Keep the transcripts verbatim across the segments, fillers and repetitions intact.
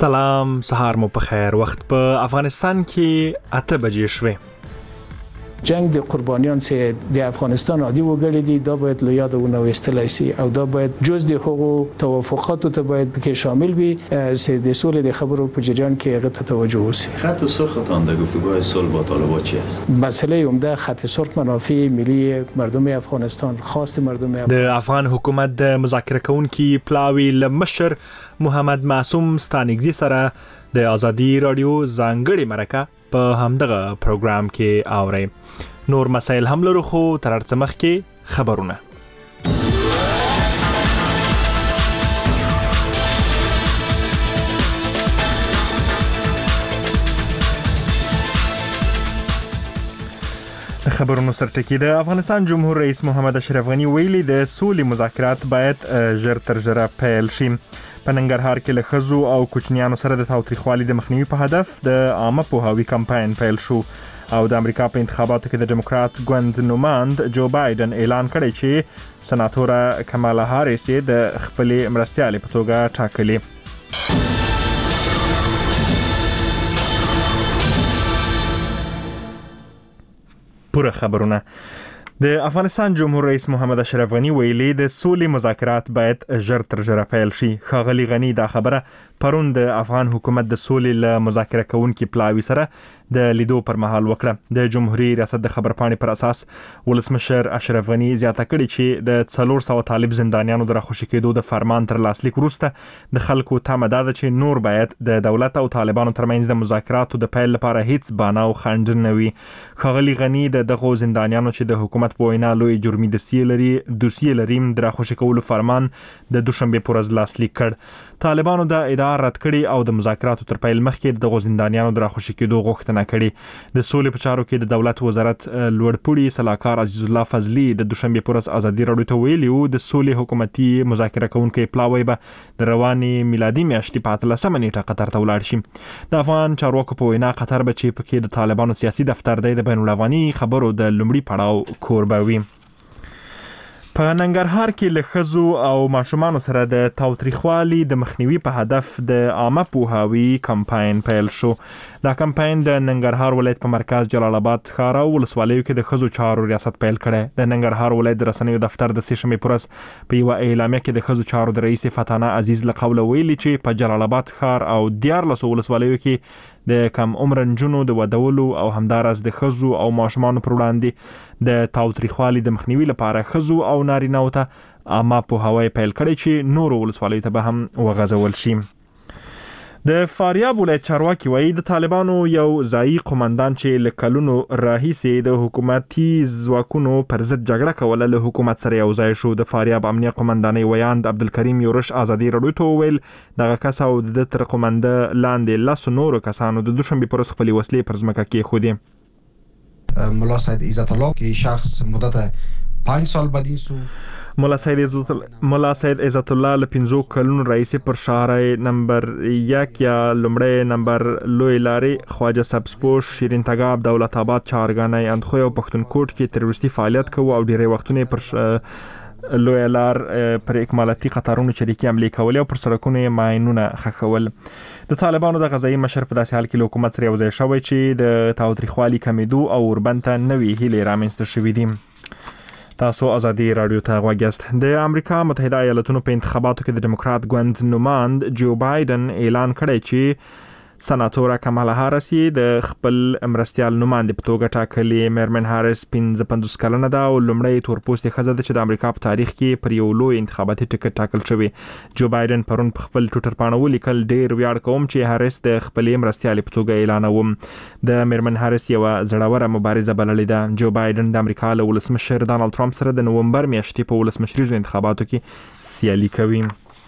سلام، سهار مو په خیر. وخت په افغانستان کې اته بجې شوې. جنگ د قربانیان چې د افغانستان عادي وګړي دي دا باید له یاد ونه وستلای شي او دا باید جز د حقوق توافقاتو ته باید کې شامل وي چې د سولې د خبرو په جریان کې هغه ته توجه وشي. خط سرختان در گفتگوهای صلح با طالبان چی است؟ مسئله عمده خط سرخ منافع ملی مردم افغانستان، خواست مردم افغانستان. د افغان حکومت د مذاکره کوونکي پلاوی لمشر محمد معصوم ستانګزي سره د ازادي رادیو ځانګړي مرکه په همدغه پروګرام کې اوري. نور مسایل هم لرو خو تر څه مخکې خبرونه. خبرونو سرټکی د افغانستان جمهور رئیس محمد اشرف غنی ویلي د سولې مذاکرات باید ژر تر ژره پیل شي. په ننګرهار کې له ښځو او کوچنیانو سره د تاوتریخوالي د مخنیوي په هدف د عامه پوهاوي کمپاین پیل شو او د امریکا په انتخاباتو کې د ډیموکرات ګوند نوماند جو بایدن اعلان کړی چې سناتوره کمالا هاریس د خپلې مرستیالې په توګه ټاکلې. پوره خبرونه. د افغانستان جمهور رئیس محمد اشرف غنی ویلي د سولې مذاکرات باید ژر تر ژره پیل شي. ښاغلي غنی دا خبره پرون د افغان حکومت د سولې له مذاکره کوونکي پلاوي سره د لیدو پر مهال وکړه. د جمهوریت ریاست د خبرپاڼې پر اساس ولسمشر اشرف غنی زیاته کړې چې د څلور سوه طالب زندانیانو د راخوشي کېدو د فرمان تر لاسلیک وروسته د خلکو تمه دا ده چې نور باید د دولت او طالبانو ترمنځ د مذاکراتو د پیل لپاره هیڅ بانه او خنډ نه وي. ښاغلي غنی د دغو زندانیانو چې د حکومت په وینا لوی جرمي دوسیې لري دوسیې لري د راخوشي کولو فرمان د دوشنبه پر ورځ لاسلیک کړ. طالبانو دا ادعا رد کړې او د مذاکراتو تر پیل مخکې دغو زندانیانو د راخوشي کېدو غوښتنه کړې. د سولې په چارو کې د دولت وزارت لوړپوړي سلاکار عزیز الله فضلي د دوشنبه پر ورځ ازادي رادیو ته ویلي و د سولې حکومتي مذاکره کوونکي پلاوی به د رواني میلادي میاشتې په اتلسمه نیټه قطر ته ولاړ شي. د افغان چارواکو په وینا قطر به چې پکې د طالبانو سیاسي دفتر دی د بین الافغاني خبرو د لومړي پړاو کوربه وي. په ننګرهار کې له ښځو او ماشومانو سره د تاوتریخوالي د مخنیوي په هدف د عامه پوهاوي کمپاین پیل شو. دا کمپاین د ننګرهار ولایت په مرکز جلال آباد ښار او ولسوالیو کې د ښځو چارو ریاست پیل کړی. د ننګرهار ولایت د رسنیو دفتر د سې شنبې پر ورځ په یوه اعلامیه کې د ښځو چارو د رئیس فتانه عزیز له قوله ویلي چې په جلال آباد ښار او دیارلسو ولسوالیو کې د کم عمر نجونو د ودولو او همدارس د ښځو او ماشومانو پر وړاندې د تاوتریخوالي د مخنیوي لپاره ښځو او نارینه‌و ته عامه پوهاوی پیل کړی چې نورو ولسوالیو ته به هم وغځول شي. د فاریاب ولایت چارواکي وایي د طالبانو یو ځایي قومندان چې له کلونو راهیسې د حکومتي ځواکونو پر ضد جګړه کوله له حکومت سره یو ځای شو. د فاریاب امنیه قومندانۍ ویاند عبدالکریم یورش ازادي رادیو ته وویل دغه کس او د تر قومنده لاندې لسو نورو کسانو د دوشنبې پر ورځ خپلې وسلې پر ځمکه کېښودې. ملا سید عزت الله که شخص مدت پنج سال بدین سو ملا سید ملا سید عزت الله له پنځو کلونو رئیس پر شهرای نمبر یک یا لمړی نمبر لوی لارې خواجه سبزپوش شیرین تګاب دولت آباد چهارګانۍ اندخوی او پښتونخوا کې تروریستي فعالیت کوي او ډیری وختونه پر لوی لار پر اکمالاتي قطارونو شریکي عملي کول او پر سړکونو ماینونه خښول. د طالبانو د غذایی مشر په داسې حال کې له حکومت سره یو ځای شوی چې د تاوتریخوالي کمیدو او اوربند ته نوې هیلې رامنځته شوې دي. تاسو ازادي رادیو ته غوږ یاست. د امریکا متحده ایالاتونو په انتخاباتو کې د ډیموکرات ګوند نوماند جو بایدن اعلان کړی چې سناتوره کمالا هاریس د خپل مرستیال نوماندې په توګه ټاکلې. میرمن هاریس پنځه پنځوس کلنه ده او لومړی تورپوستې ښځه ده چې د امریکا په تاریخ کې پر یو لوی انتخاباتي ټکټ ټاکل شوی. جو بایدن پرون په خپل ټویټر پاڼه ولیکل ډیر ویاړ کوم چې هاریس د خپلې مرستیالې په توګه اعلانوم. د میرمن هاریس یوه زړوره مبارزه بللې ده. جو بایدن د امریکا له ولسمشر ډانلډ ټرمپ سره د نومبر میاشتې په ولسمشریزو انتخاباتو کې سیالي کوي.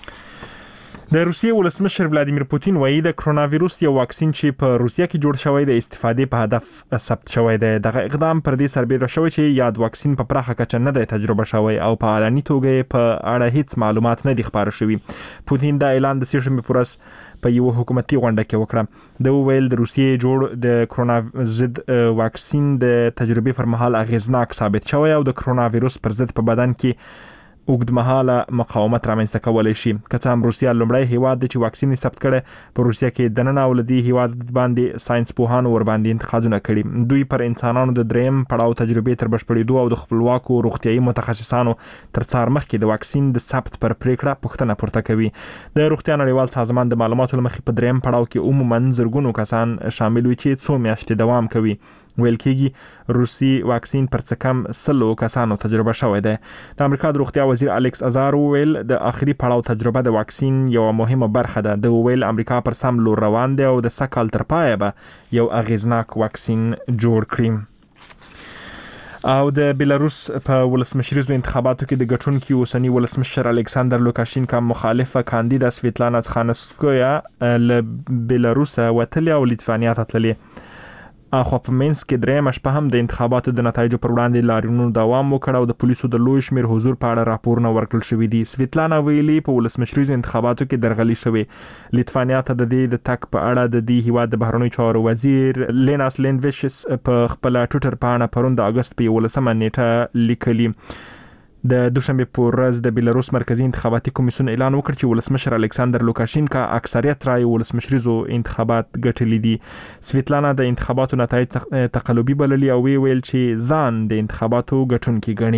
د روسیې ولسمشر ولادیمیر پوتین وایي د کرونا ویروس یو واکسین چې په روسیه کې جوړ شوی د استفادې په هدف ثبت شوی دی. دغه اقدام پر دې سربېره شوی چې یاد واکسین په پراخه کچه نه دی تجربه شوی او په علني توګه په اړه هیڅ معلومات نه دي خپاره شوي. پوتین دا اعلان د سې شنبې پر ورځ په یو حکومتي غونډه کې وکړه. د ویل د روسیې جوړ د کرونا ضد واکسین د تجربې پر مهال اغیزناک ثابت شوی او د کرونا ویروس پر ضد په بدن کې اوږدمهاله مقاومت رامنځته کولای شي. که څه هم روسیا لومړی هیواد دی چې واکسین یې ثبت کړی، په روسیا کې دننه او له دې هیواد باندې ساينس پوهانو ورباندې انتقادونه کړي. دوی پر انسانانو د دریم پړاو تجربې تر بشپړېدو او د خپلواکو روغتیايي متخصصانو تر څار مخکې د واکسین د ثبت پر پریکړه پوښتنه پورته کوي. د روغتیا نړیوال سازمان د معلوماتو لمخې په دریم پړاو کې عموماً زرګونو کسان شامل وي چې څو میاشتې دوام کوي. ویل کېږي روسي واکسین پر څه کم سلو کسانو تجربه شوی دی. د امریکا د روغتیا وزیر الیکس ازار ویل د آخري پړاو تجربه د واکسین یو مهمه برخه ده. د ویل امریکا پر سم لور روان دی او د سکهال تر پایه به یو اغیزناک واکسین جوړ کړي. او د بیلاروس په ولسمشریزو انتخاباتو کې د ګټونکي اوسنی ولسمشر الکساندر لوکاشینکا مخالفه کاندیدا سویتلانا تخانوسکویا له بیلاروس وتلې او لیتوانیا ته تللې. اخو په منځ کې درېمه شپه هم د انتخاباتو د نتایجو پر وړاندې لاریونونو دوام وکړ او د پولیسو د لوی شمیر حضور په اړه راپورونه ورکړل شوي دي. سویتلانا ویلي په ولسمشریزو انتخاباتو کې درغلي شوې. لیتوانیا ته د دې د تک په اړه د دې هیواد د بهرنیو چارو وزیر لیناس لینویشس په خپل ټویټر باندې پرون د اگست په یولسمه نیټه لیکلي. د دوشنبه په ورځ د بیلاروس مرکزی انتخاباتي کمیسیون اعلان وکړ چې ولسمشر الکساندر لوکاشینکا اکثریت رای ولسمشریزو انتخابات ګټلي دي. سویتلانا د انتخاباتو نتایج تقلبي بللي او وی ویل چې ځان د انتخاباتو ګټونکي ګڼي.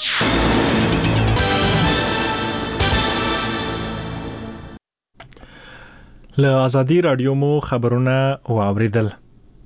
له ازادي رادیو مو خبرونه واوریدل.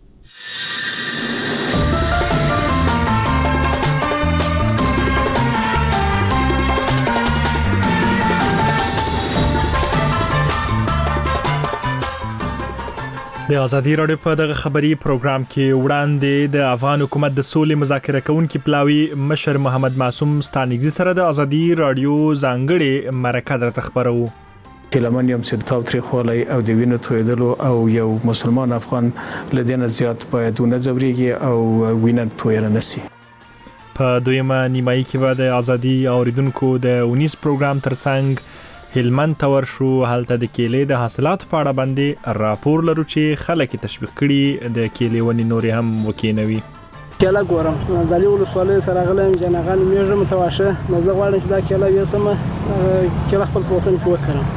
د ازادي رادیو په دغه خبري پروګرام کې وړاندې د افغان حکومت د سولې مذاکره کوونکي پلاوی مشر محمد معصوم ستانګزي سره د ازادي رادیو ځانګړي مرکه درته خبرو. کلمن یم سرتاو تریخوالی او د وینو تویدلو او یو مسلمان افغان لدینه زیات باید ونه زوريږي او وینه تویره نسی. په دویمه نیمایي کې به د ازادي اوریدونکو د ونیس پروګرام ترڅنګ هلمند تور شو. هلته د کېلې د حاصلاتو په اړه باندې راپور لرو چې خلک تشویق کړي د کېلې ونې نورې هم وکینوي. کېله ګورم د لیول ولسوالۍ سره غلم جنغان میږه متواشه مزه غواړم چې دا کېله یسمه کېله خپل په وطن کې وکړم.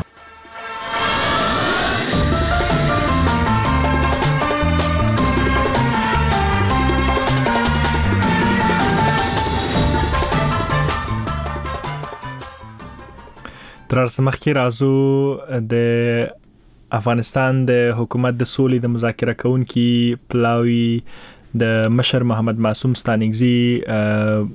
تر څو مخکې راځو د افغانستان د حکومت د سولې د مذاکره کوونکي پلاوی د مشر محمد معصوم ستانګزي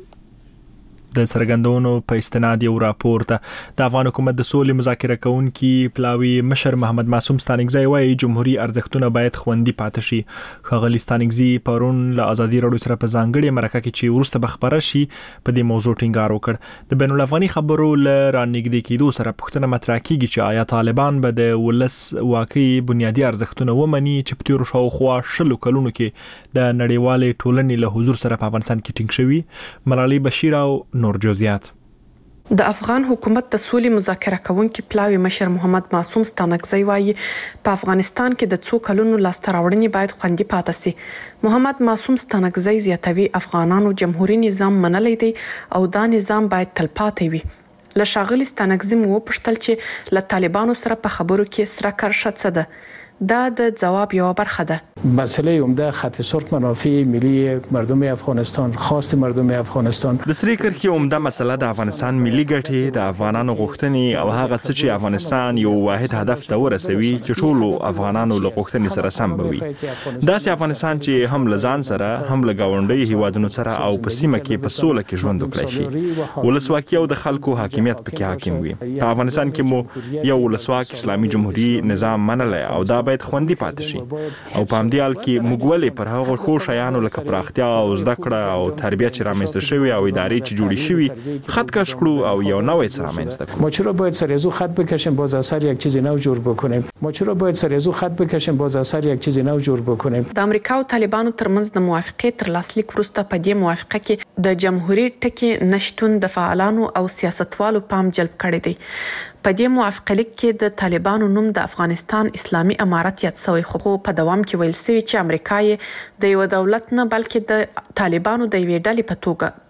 د سرګندونو په استناد یو راپور ته د افغان حکومت د سولې مذاکره کوونکي پلاوی مشر محمد معصوم ستانګزي وايي جمهوریت ارزښتونه باید خوندي پاتې شي. خغلی ستانګزي پرون له ازادي رادیو سره په ځانګړي مرکه کې چې ورسته بخبره شي په دې موضوع ټینګار وکړ. د بین الافغاني خبرو ل رانګړي کېدو سره پوښتنه مطرح کیږي چې آیا طالبان به د ولس واقعي بنیادی ارزښتونه ومني چې په تیر شاوخوا شلو کلونو کې د نړیوالې ټولنې له حضور سره په افغانستان کې ټینګ شوی. ملالي بشیر او نور جزئیات. د افغان حکومت د سولې مذاکره کوونکي پلاوی مشر محمد معصوم ستانګزي وايي په افغانستان کې د څو کلونو لاسته راوړنې باید خوندي پاتې سي. محمد معصوم ستانګزي زیاتوي افغانانو جمهوریت نظام منلی دی او دا نظام باید تلپاتې وي. له شاغلي ستانګزي مو پوښتل چې له طالبانو سره په خبرو کې سره کرښه څه ده. دا د جواب یو برخه ده. مسئله عمده خط سرخ منافع ملی مردم افغانستان خواست مردم افغانستان د سری کرکی عمده مسله د افغانستان ملي ګټې د افغانانو غوښتنې او هغه څه چې افغانستان یو واحد هدف ته ورسوي چې ټول افغانانو له غوښتنې سره سم وي. دا سي افغانستان چې هم لزان سره هم له گاونډي هیوادونو سره او په سیمه کې په سوله کې ژوند وکړي شي. ولسواکي او د خلکو حاکمیت پکې حاکم وي. په افغانستان کې مو یو ولسواک اسلامي جمهوریت نظام منلای او دا باید خوندي پاتې شي. او په همدې حال کې موږ ولې پر هغو خو شیانو لکه پراختیا او زده کړه او تربیت چې رامنځته شوی او ادارې چې جوړې شوی خط کش کړو او یو نوې څه رامنځته کړو. ما چرا باید سر از او خط بکشیم باز از سر یک چیز نو جوړ بکنیم. ما چرا باید سر از او خط بکشیم باز از سر یک چیز نو جوړ بکنیم. د امریکا او طالبانو ترمنځ د موافقې تر لاسلیک وروسته په دې موافقه کې د جمهوریت ټکی نشټون د فعالانو او سیاستوالو پام جلب کړی دی. په دې موافقه لیک کې د طالبانو نوم د افغانستان اسلامي امارت یاد شوی خو په دوام کې ویل شوی چې امریکا یې د یو دولت نه بلکې د طالبانو د یوې ډلې په توګه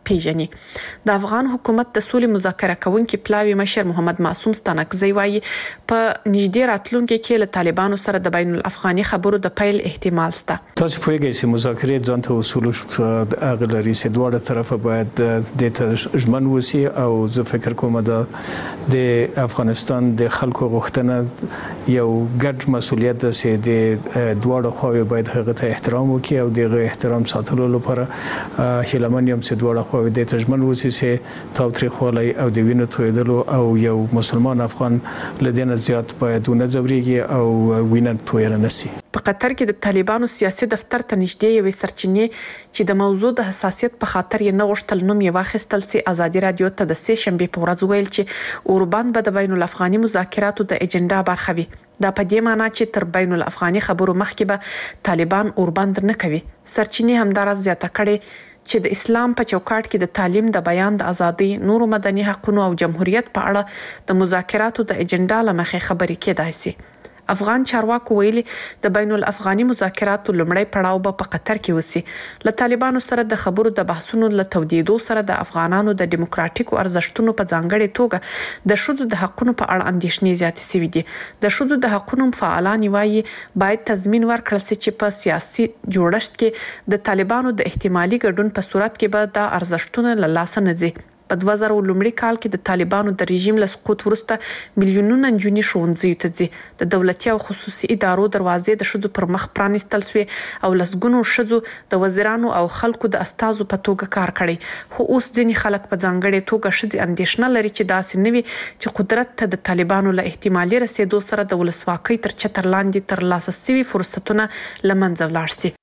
پیژني. د افغان حکومت د سولې مذاکره کوونکي پلاوی مشر محمد معصوم ستانکزی وایي په نږدې راتلونکي کې له طالبانو سره د بین الافغاني خبرو د پیل احتمال شته. تاسو پوهیږئ چې مذاکرې ځان ته اصول هغه لري چې دواړه طرفه باید د ته ژمن وسی او زه فکر کوم د افغانستان د خلکو غوښتنه یو ګډ مسولیت ده چې د دواړو خواوې باید هغه ته احترام وکړي او دغه احترام ساتلو لپاره هیلمن یم چې دواړه خواوې د ته ژمن وسی چې تاوتریخوالی او د وینو تویدلو او یو مسلمان افغان لدینه زیات باید ونه ځوریږي او وینه تویره نشي. په قطر کې د طالبانو سیاسي دفتر ته نږدې یوې سرچینې چې د موضوع د حساسیت په خاطر یې نه غوښتل نوم یې واخیستل سي ازادي رادیو ته د سه شنبه په ورځ ویل چې اوربان به د بین الافغاني مذاکراتو د ایجنډا برخه وي. دا په دې معنی چې تر بین الافغاني خبرو مخکې به طالبان اوربان نه کوي. سرچینې همدارس زیاته کړي چې د اسلام په چوکاټ کې د تعلیم د بیان د ازادي نورو مدني حقوقو او جمهوریت په اړه د مذاکراتو د ایجنډا لمخې خبرې کېدای شي. افغان چارواکو ویلي د بین الافغاني مذاکراتو لومړی پړاو به په قطر کې وسی. له طالبانو سره د خبرو د بحثونو له تودیدو سره د افغانانو د دیموکراتیکو ارزښتونو په ځانګړي توګه د شذو د حقوقو په اړه اندېښنې زیاتې شوې دي. د شذو د حقوقو فعالان وایي باید تضمین ورکړل شي چې په سیاسي جوړښت کې د طالبانو د احتمالي ګډون په صورت کې به د ارزښتونو له لاسه نه ځي. په دوه زره لومړي کال کې د طالبانو د رژیم له سقوط وروسته میلیونونه نجونې ښوونځیو ته ځي. د دولتي او خصوصي ادارو دروازې د ښځو پر مخ پرانیستل شوې او لسګونو ښځو د وزیرانو او خلکو د استازو په توګه کار کړی. خو اوس ځینې خلک په ځانګړې توګه ښځې اندېښنه لري چې داسې نه وي چې قدرت ته د طالبانو له احتمالي رسیدو سره د ولسواکۍ تر چتر لاندې ترلاسه شوي فرصتونه له منځه ولاړ شي.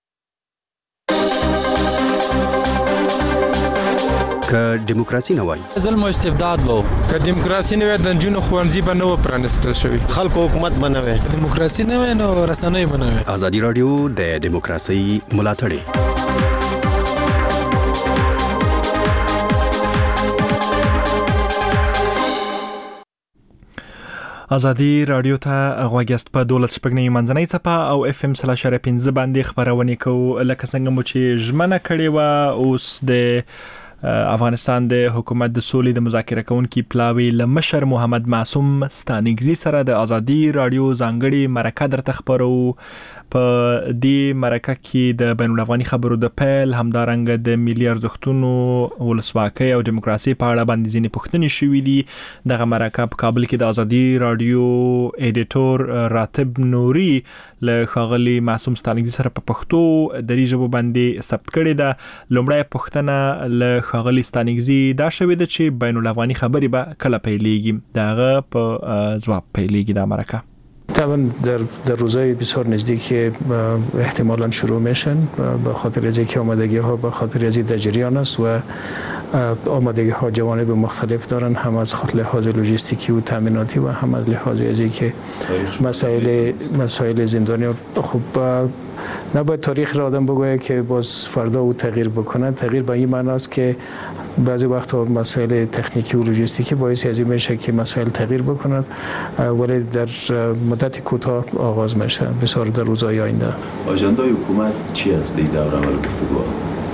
که دیموکراسي نه وای ظلم او استبداد وو که دیموکراسي نه وای د جنونو خوانزي به نه پرانستل شوی خلکو حکومت به نه وای دیموکراسي نه وای نو رسنۍ به نه وای. ازادي رادیو د دیموکراسي ملاتړ ازادي رادیو ته غوږیاست. په دولت شپږنۍ منځنۍ څپه او اف ام سلا شر پنځه باندې خبرونه کوو. لکه څنګه مو چې ژمنه کړې و اوس د افغانستان د حکومت د سولې د مذاکره کوونکي پلاوی لمشر محمد معصوم ستانکزی سره د ازادي رادیو ځانګړي مرکه درته خبرو. په دې مرکه کې د بین الافغاني خبرو د پیل همدارنګ د ملي ارزښتونو ولسواکۍ او دیموکراسي په اړه باندې ځینې پوښتنې شوې دي. دغه مرکه په کابل کې د ازادي رادیو ایډیټور راتب نوري له ښاغلي معصوم ستانکزی سره په پښتو دري ژبه باندې ثبت کړې ده. لومړی پوښتنه له ښاغلي ستانکزی دا شوې ده چې بین الافغاني خبرې به کله پیلېږي. دغه په ځواب پیلېږي دا مرکه. طبعا در در روزهای بسیار نزدیک احتمالاً شروع میشن به خاطر از اینکه آمادگی ها به خاطر از این در جریان است و آمادگی ها جوانب مختلف دارن، هم از لحاظ لوجستیکی و تامیناتی و هم از لحاظ از اینکه مسائل مسائل زندانی. خب نباید تاریخ را آدم بگوید که باز فردا او تغییر بکنه. تغییر به این معنی است که بعضی وقتا مسائل تکنیکی و لوجستیکی باعث از این میشه که مسائل تغییر بکنند ولی در مدت کوتاه آغاز میشه بسیار در روزهای آینده. آژندای حکومت چی است در دور اول گفتگو؟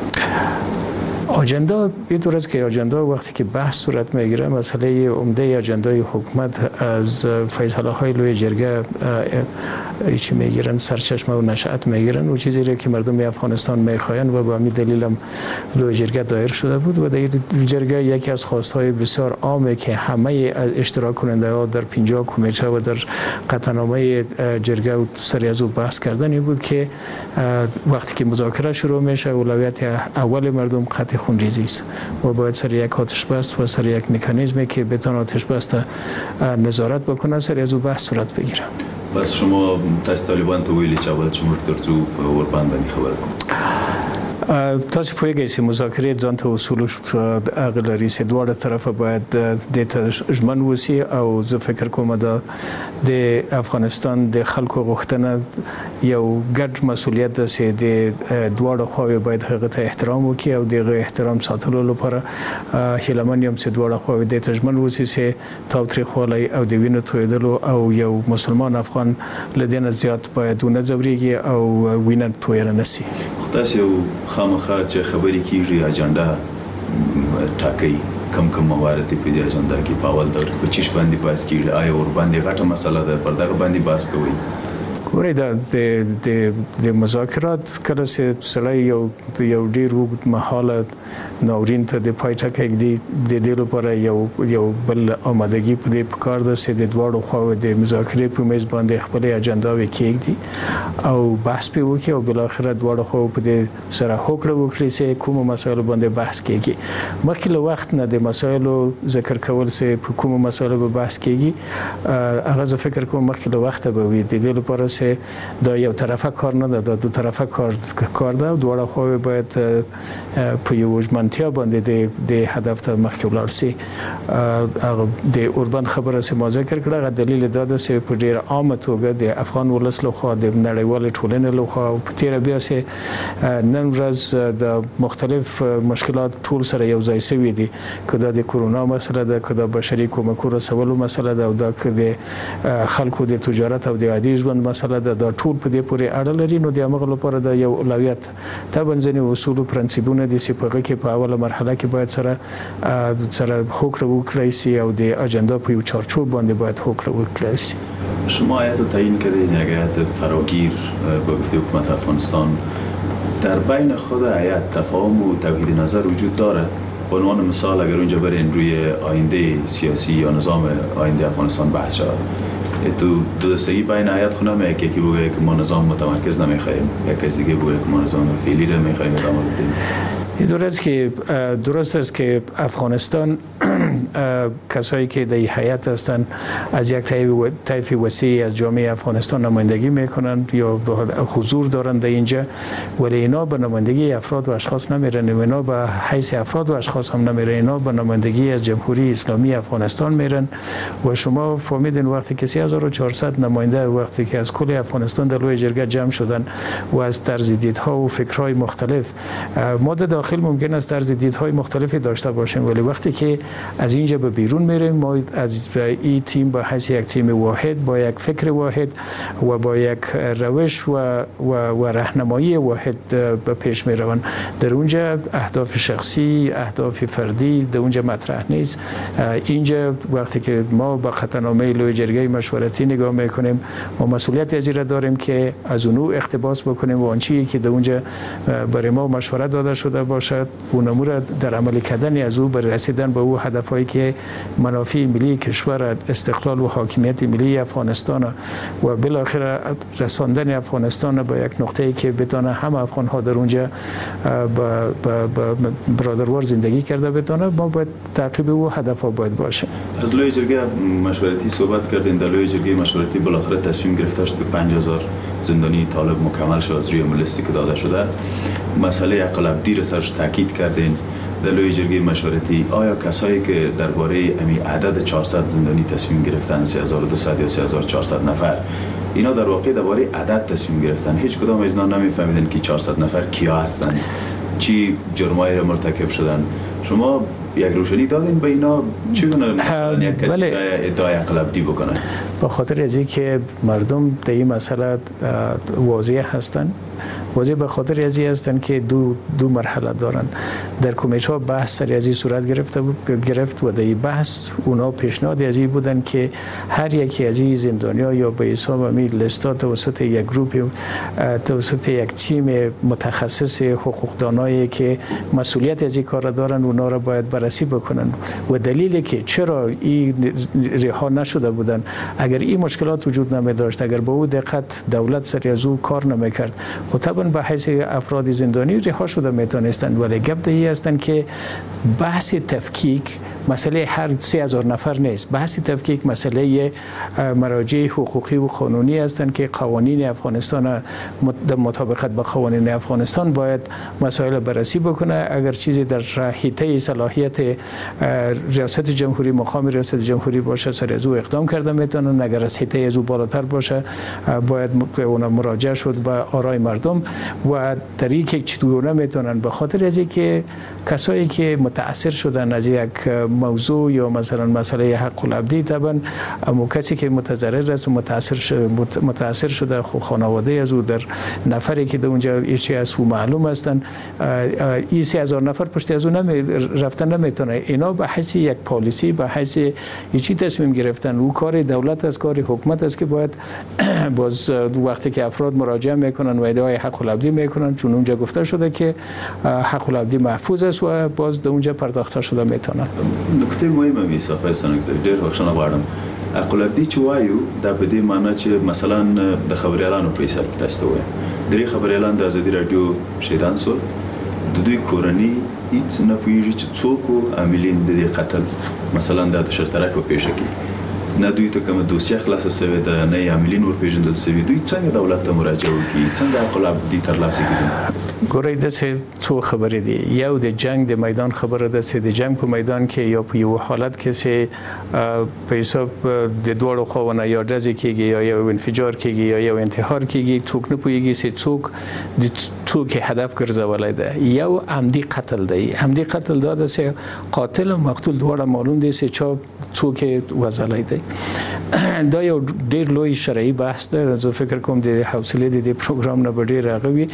آجندا یه طور است که آجندا وقتی که بحث صورت میگیره مسئله عمده آجندای حکومت از فیصله های لوی جرگه چی میگیرن سرچشمه و نشأت میگیرن و چیزی را که مردم افغانستان میخواین و به همین دلیل هم لوی جرگه دایر شده بود و در جرگه یکی از خواستهای بسیار عامه که همه اشتراک کننده ها در پنجاه کمیته و در قطعنامه جرگه سری از او بحث کردن بود که وقتی که مذاکره شروع میشه اولویت اول مردم قطع خونریزی است و باید سر یک آتش بس و سر یک مکانیزمی که بتونه آتش بس نظارت بکنه سر از او بحث صورت بگیره. بس شما تاسو طالبان ته ویلي چې اول چې موږ ترڅو په اوربان باندې خبره کوو. تاسو پوهیږئ چې مذاکرې ځان ته اصول هغه لري چې دواړه طرفه باید د ته ژمن وسی او زه فکر کوم د افغانستان د خلکو غوښتنه یو ګډ مسولیت ده چې د دواړو خواوې باید هغه ته احترام وکړي او دغه احترام ساتلو لپاره هیلمن یم چې دواړه خواوې د ته ژمن وسی چې تاوتریخوالی او د وینو تویدلو او یو مسلمان افغان لدینه زیات باید ونه ځوریږي او وینه تویره نشي. تاسو خامخا چې خبرې کیږي اجنډا ټاکي کم کم موارد په دې اجنډا کې په اول دور کې چیش باندې بحث کیږي آیا ور باندې غټه مسله ده پر دغه باندې بحث کوي ګورې د د د مذاکرات کله چې سړی یو یو ډیر وګت مهاله ناورین ته د پایټه کې دی د دې لپاره یو یو بل آمادګي په دې پکار ده چې د دواړو خواو د مذاکرې په میز باندې خپل اجنډا وکړي او بحث په وکړي او بل اخر دواړو خواو په دې سره هوکړه وکړي چې کوم مسایل باندې بحث کیږي مخکې له وخت نه د مسایلو ذکر کول چې په کوم مسایلو به بحث کیږي هغه زه فکر کوم مخکې له وخت به وي د دې لپاره دا یو طرفه کار نه ده دا دو طرفه کار کار ده دواړه خو باید په یو ژمنتیا باندې د د هدف ته مخکې ولاړ شي هغه د اوربند خبره چې ما ذکر کړه غو دلیل دا ده چې په ډیر عامه توګه د افغان ولس له خوا د نړیوال ټولنې له خوا په تیر بیا چې نن ورځ د مختلف مشکلات ټول سره یو ځای شوي دي کله د کورونا مسله ده کله بشري کومکو رسولو مسله ده او د خلکو د تجارت او د عادي ژوند مسله د ټول په دې پورې اړه لري نو د هغه لپاره د یو اولویت تبنځنی اصول او پرنسپونه د سپغه کې په اوله مرحله کې باید سره سره هوکړه وکړي سي او د اجنډا په یو چارچوب باندې باید هوکړه وکړي سي شما آیت تعیین کردین یک هیئت فراگیر با گفته حکومت افغانستان در بین خود هیئت تفاهم و توحید نظر وجود داره به عنوان مثال اگر اونجا برین روی آینده سیاسی یا نظام آینده افغانستان بحث شود تو دو دستگی بین هیئت خونه نمیه که یکی بگه که ما نظام متمرکز نمیخوایم یکی دیگه بگه که ما نظام فعلی رو میخوایم ادامه بدیم درست که درست است که افغانستان کسایی که در هیئت هستند از یک طیف وسیع از جامعه افغانستان نمایندگی میکنند یا حضور دارند در اینجا ولی اینا به نمایندگی افراد و اشخاص نمیرن اینا به حیث افراد و اشخاص هم نمیرن اینا به نمایندگی از جمهوری اسلامی افغانستان میرن و شما فهمیدین وقتی که سه هزار و چهارصد نماینده وقتی که از کل افغانستان در لوی جرگه جمع شدن و از طرز دیدها و فکرهای مختلف ما داخل ممکن است طرز دیدهای مختلفی داشته باشیم ولی وقتی که از اینجا به بیرون میریم ما از این تیم به حیث یک تیم واحد با یک فکر واحد و با یک روش و و, و راهنمایی واحد به پیش میروند در اونجا اهداف شخصی اهداف فردی در اونجا مطرح نیست اینجا وقتی که ما با خطرنامه لوی جرگه مشورتی نگاه میکنیم ما مسئولیت از این داریم که از اونو اقتباس بکنیم و آن چیزی که در اونجا برای ما مشوره داده شده باشد اونمو را در عمل کردن از او برای رسیدن به او هدفهایی که منافع ملی کشور استقلال و حاکمیت ملی افغانستان و بالاخره رساندن افغانستان به یک نقطه‌ای که بتونه همه افغان ها در اونجا با برادروار زندگی کرده بتونه ما باید تعقیب او هدفها باید باشه. از لوی جرگه مشورتی صحبت کردین در لوی جرگه مشورتی بالاخره تصمیم گرفته شد به پنج هزار زندانی طالب مکمل شد از روی لیستی که داده شده مسئله عقل‌ابدی را سرش تاکید کردین در لوی جرگه مشورتی آیا کسایی که درباره امی عدد چهارصد زندانی تصمیم گرفتن سه هزار و دویست یا سه هزار و چهارصد نفر اینا در واقع درباره عدد تصمیم گرفتن هیچ کدام از اینا نمیفهمیدن که چهارصد نفر کیا هستن چی جرمایی را مرتکب شدن شما یک روشنی دادین به اینا چگونه مثلا یک کسی ادعای عقل‌ابدی بکنه به خاطر از اینکه مردم در این مسئله واضح هستند واضح به خاطر از این هستند که دو دو مرحله دارن در کمیته ها بحث سر از این صورت گرفته گرفت و در این بحث اونا پیشنهاد از این بودن که هر یکی از این زندانیا یا به حساب می لیستا توسط یک گروه توسط یک تیم متخصص حقوقدانایی که مسئولیت از این کار دارن اونا را باید بررسی بکنن و دلیلی که چرا این رها نشده بودن اگر این مشکلات وجود نمی داشت اگر با او دقت دولت سر از او کار نمی کرد خب طبعا به حیث افراد زندانی رها شده میتونستند ولی گپ دهی هستند که بحث تفکیک مسئله هر سه هزار نفر نیست بحث تفکیک مسئله مراجع حقوقی و قانونی هستند که قوانین افغانستان مطابقت با قوانین افغانستان باید مسائل بررسی بکنه اگر چیزی در حیطه صلاحیت ریاست جمهوری مقام ریاست جمهوری باشه سر از او اقدام کرده میتونن اگر از حیطه از او بالاتر باشه باید اون مراجعه شد به آرای مردم مردم و طریقی که چطور میتونن به خاطر از اینکه کسایی که متاثر شدن از یک موضوع یا مثلا مسئله حق العبدی، طبعا اما کسی که متضرر است و متاثر شده متاثر شده خو خانواده از او در نفری که در اونجا چی از او معلوم هستن، این سه هزار نفر پشت از اون نمی رفتن نمیتونه. اینا به حیث یک پالیسی به حیث چی تصمیم گرفتن. او کار دولت از کار حکومت است که باید باز وقتی که افراد مراجعه میکنن و ادعای حق العبدی میکنن، چون اونجا گفته شده که حق العبدی محفوظ است و باز در اونجا پرداخته شده میتونن. نکته مهمه میسا فایسان ډیر بخښنه غواړم. حق العبدي چې وایو دا په دې معنی چې مثلا د خبريالانو په حساب کې تاسو وایي درې خبريالان د ازادي رادیو شهیدان سول، د دوی کورنۍ هیڅ نه پوهیږي چې څوک عاملین د دې قتل مثلا د شرطرک په پیښه کې نه دوی ته کوم دوسیه خلاصه شوې ده، نه عاملین ور پیژندل شوي. دوی څنګه دولت ته مراجعه وکړي، څنګه حق العبدي ترلاسه کړي؟ ګورئ داسې څو خبرې دي. یو د جنگ د میدان خبره ده چې د جنگ په میدان کې یا په یو حالت کې چې په حساب د دوړو خواونه یا ډزې کېږي یا یو انفجار کېږي یا یو انتحار کېږي، څوک نه پوهېږي چې څوک د څوک هدف ګرځولی ده. یو عمدي قتل دی. عمدي قتل دا ده چې قاتل او مقتول دواړه معلوم دي چې چا څوک وژلی دی. دا یو ډېر لوی شرعي بحث ده. زه فکر کوم د حوصلې د دې پروګرام نه به ډېر هغه وي،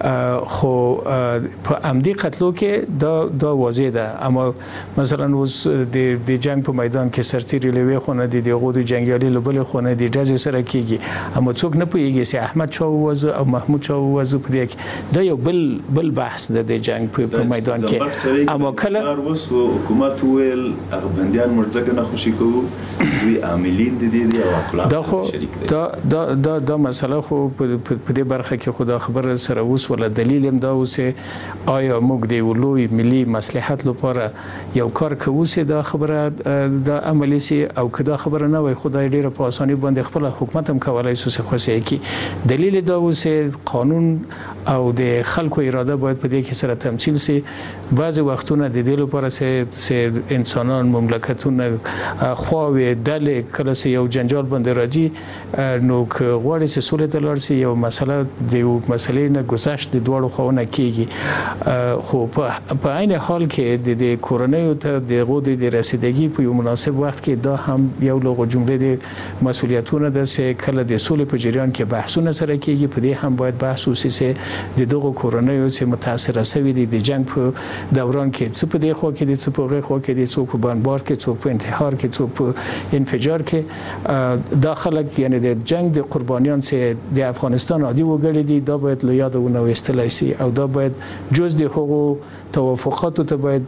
خو په عمدي قتلو کې دا دا واضح ده. اما مثلا اوس د د جنگ په میدان کې سرتیري لوي خونه دي، د غوډ جنگیالي لبل خونه دي، ډزې سره کیږي، اما څوک نه پوهیږي چې احمد چا ووزه او محمود چا ووزه. په دې کې دا یو بل بل بحث ده د جنگ په میدان کې. اما کله اوس حکومت ویل هغه بنديان مرزګ نه خوشي کوو، دوی عاملین دي دي او اخلاق دا خو دا دا دا دا مسله خو په دې برخه کې خو دا خبره سره اوس ولا دلیل هم دا اوس آیا موږ د ولوی ملي مصلحت لپاره یو کار کوو چې دا خبره دا عملی سي، او که دا خبره نه وي خدای ډیره په اساني باندې خپل حکومت هم کولای شي چې خوشي کی. دلیل دا اوس قانون او د خلکو اراده باید په دې کې سره تمثيل سي. بعضي وختونه د دې لپاره چې انسانان مملکتونه خواوي ډلې کله چې یو جنجال باندې راځي، نو که غواړي چې سولې ته لاړ شي یو مسله د یو مسلې نه گذشت د دوړو خواونه کیږي. خو په عین حال کې د کورنۍ ته د غوډ د رسیدګي په یو مناسب وخت کې دا هم یو لغو جمله د مسولیتونه ده چې کله د سولې په جریان کې بحثونه سره کیږي، په دې هم باید بحث وشي چې د دغه کورنۍ چې متاثر شوي دي د جنگ په دوران کې څه په دې خو کې دي، څه په هغه خو کې دي، څوک په بمبار کې، څوک په انتحار کې، څوک په انفجار کې. دا خلک یعنی د جنگ د قربانیان چې د افغانستان عادي وګړي دي، دا باید له یاده ونوستل شي او دا باید جز د حقوق توافقاتو ته باید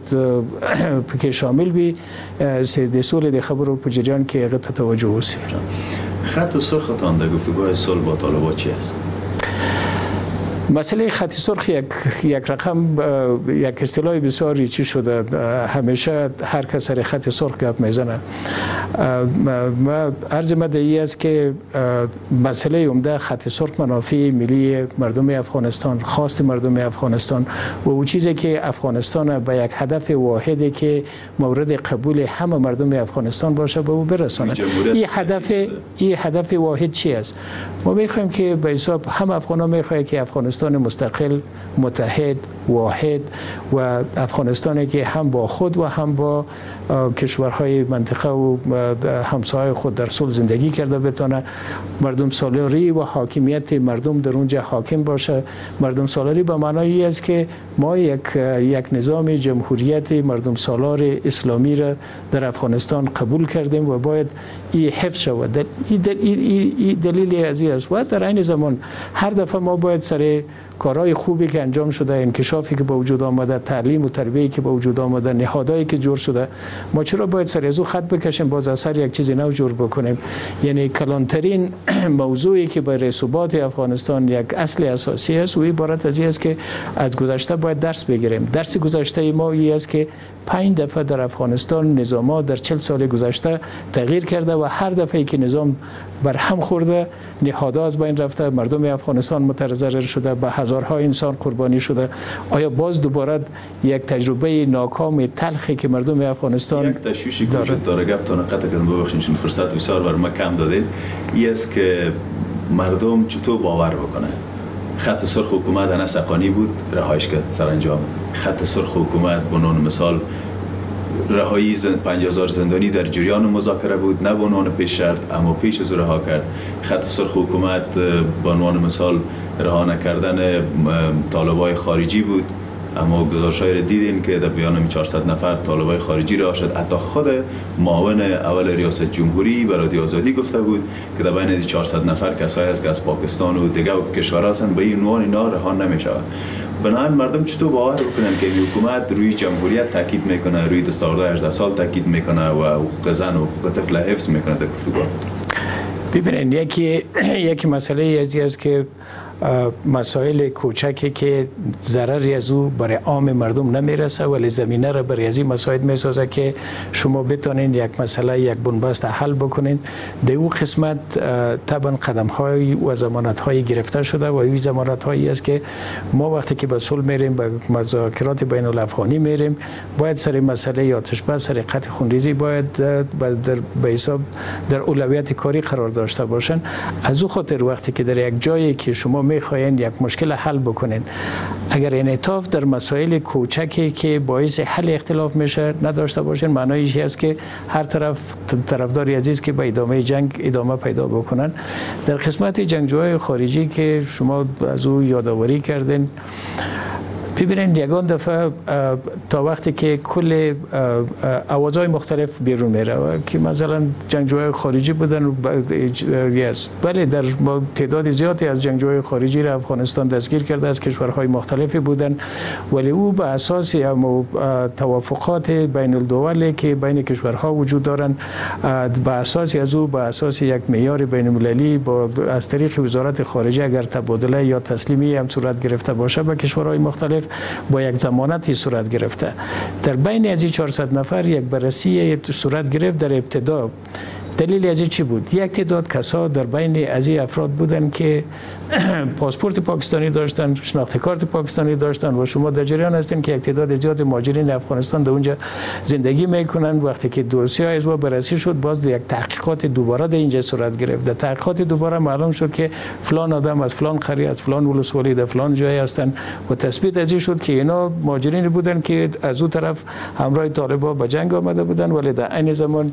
پکې شامل وي چې د سولې د خبرو په جریان کې هغه ته توجه وشي. خط سرختان در گفتگوهای صلح با طالبان چی است؟ مسئله خط سرخ یک یک رقم یک اصطلاح بسیار چی شده. همیشه هر کس سر خط سرخ گپ میزنه. ما عرض مدعی است که مسئله عمده خط سرخ منافع ملی مردم افغانستان، خواست مردم افغانستان و اون چیزی که افغانستان به یک هدف واحدی که مورد قبول همه مردم افغانستان باشه به او برسانه. این هدف این هدف واحد چی است؟ ما میخوایم که به حساب هم افغانان میخواهند که افغانستان مستقل، متحد، واحد و افغانستانی که هم با خود و هم با کشورهای منطقه و همسایه خود در صلح زندگی کرده بتونه. مردم سالاری و حاکمیت مردم در اونجا حاکم باشه. مردم سالاری به معنای است که ما یک یک نظام جمهوریت مردم سالار اسلامی را در افغانستان قبول کردیم و باید این حفظ شود. این دلیل ازی است و در این زمان هر دفعه ما باید سر کارهای خوبی که انجام شده، انکشافی که به وجود آمده، تعلیم و تربیتی که به وجود آمده، نهادهایی که جور شده، ما چرا باید سر از او خط بکشیم باز از سر یک چیزی نو جور بکنیم؟ یعنی کلانترین موضوعی که برای ثبات افغانستان یک اصل اساسی است و عبارت از این است که از گذشته باید درس بگیریم. درس گذشته ما این است که پنج دفعه در افغانستان نظامات در چهل سال گذشته تغییر کرده و هر دفعه که نظام بر هم خورده نهادها از بین رفته، مردم افغانستان متضرر شده، به هزارها انسان قربانی شده. آیا باز دوباره یک تجربه ناکام تلخی که مردم افغانستان یک تشویشی وجود داره؟ گپتون قطع کردم، ببخشید چون فرصت بسیار بر ما کم دادین. این است که مردم چطور باور بکنه خط سرخ حکومت انس حقانی بود، رهایش کرد سرانجام. خط سرخ حکومت به عنوان مثال رهایی پنجاه هزار زندانی در جریان مذاکره بود، نه به عنوان پیش شرط اما پیش از رها کرد. خط سرخ حکومت به عنوان مثال رها نکردن طالبای خارجی بود، اما گزارش‌های دیدین که در بیان چهارصد نفر طالبای خارجی رها شد. حتی خود معاون اول ریاست جمهوری برای آزادی گفته بود که در بین از چهارصد نفر کسایی است که از پاکستان و دیگر کشورها هستند، به این عنوان اینا رها نمی‌شود. بنابراین مردم چطور باور بکنن که این حکومت روی جمهوریت تاکید میکنه، روی دستاوردهای هجده سال تاکید میکنه و حقوق زن و حقوق طفل حفظ میکنه در گفتگو؟ ببینید یکی یکی مسئله ازی است که مسائل کوچکی که ضرری از او برای عام مردم نمیرسه ولی زمینه را برای از این مسائل میسازه که شما بتونین یک مسئله یک بنبست حل بکنین. در او قسمت طبعا قدم های و ضمانت های گرفته شده و این ضمانت هایی است که ما وقتی که به صلح میریم به مذاکرات بین الافغانی میریم باید سر مسئله آتش بس، سر قطع خونریزی باید در به حساب در اولویت کاری قرار داشته باشن. از او خاطر وقتی که در یک جایی که شما میخواین یک مشکل حل بکنین، اگر انعطاف در مسائل کوچکی که باعث حل اختلاف میشه نداشته باشین، معنایش است که هر طرف طرفداری عزیز که به ادامه جنگ ادامه پیدا بکنن. در قسمت جنگجوهای خارجی که شما از او یادآوری کردین، ببینید یگان دفعه تا وقتی که کل آوازهای مختلف بیرون میره که مثلا جنگجوهای خارجی بودن یس بله در تعداد زیادی از جنگجوهای خارجی را افغانستان دستگیر کرده از کشورهای مختلفی بودن، ولی او به اساس توافقات بین الدوله که بین کشورها وجود دارن، به اساس از او به اساس یک معیار بین المللی با از طریق وزارت خارجه اگر تبادله یا تسلیمی هم صورت گرفته باشه به کشورهای مختلف با یک ضمانتی صورت گرفته. در بین از این چهارصد نفر یک بررسی صورت گرفت. در ابتدا دلیل از چی بود؟ یک تعداد کسا در بین از این افراد بودن که پاسپورت پاکستانی داشتن، شناخت کارت پاکستانی داشتن و شما در جریان هستین که یک تعداد زیاد مهاجرین افغانستان در اونجا زندگی میکنن. وقتی که دوسیه از ما بررسی شد باز یک تحقیقات دوباره در اینجا صورت گرفت. در تحقیقات دوباره معلوم شد که فلان آدم از فلان قریه از فلان ولسوالی در فلان جای هستن و تثبیت از این شد که اینا مهاجرین بودن که از اون طرف همراه طالبان به جنگ آمده بودن، ولی در عین زمان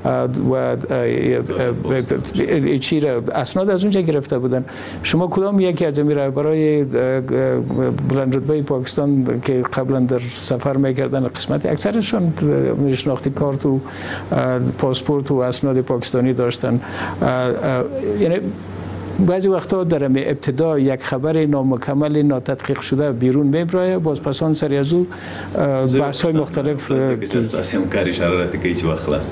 و چی را اسناد از اونجا گرفته بودن. شما کدام یکی از امیر برای بلند رتبه پاکستان که قبلا در سفر میکردن قسمت اکثرشون شناختی کارت و پاسپورت و اسناد پاکستانی داشتن؟ یعنی بعضی وقتا در ابتدا یک خبر نامکمل ناتدقیق شده بیرون میبره، باز پسان سری از او بحث های مختلف اسیم کاری شرارتی که هیچ وقت خلاص